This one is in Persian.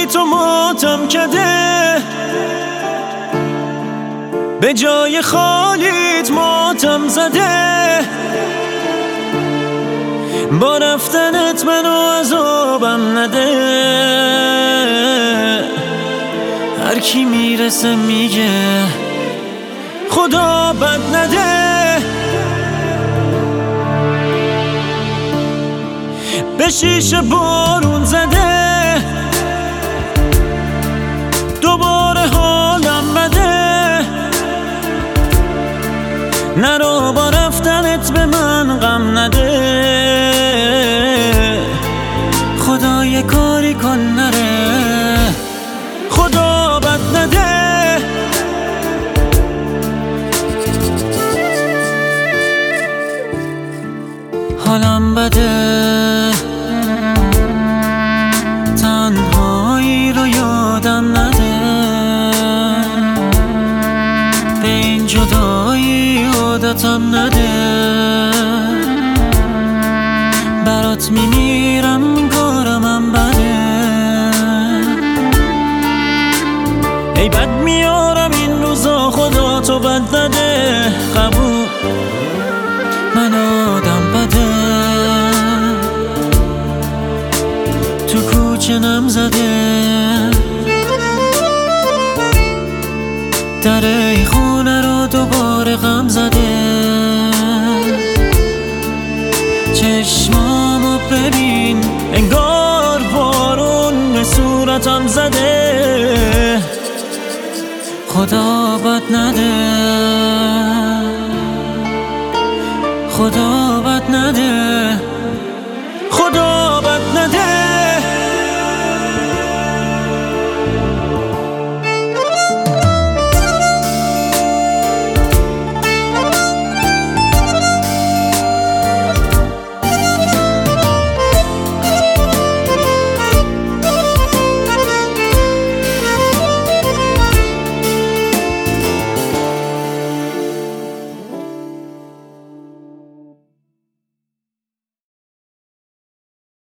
بی تو ماتم کده، به جای خالیت ماتم زده. با رفتنت منو عذابم نده. هر کی میرسه میگه خدا بد نده. به شیشه بارون زده، دوباره حالم بده. نرو با رفتنت به من غم نده. خدا یه کاری کن نره، خدا بد نده. حالم بده، تنهایی رو یادم نده. به این جدایی عادتم نده. برات میمیرم کارمم بده. ای بد میارم این روزا، خدا تو بد نده. قبول، من آدم بده. تو کوچه نم زده، در ای خونه رو دوباره غم زده. چشمامو ببین، انگار بارون به صورتم زده. خدا بد نده، خدا بد نده.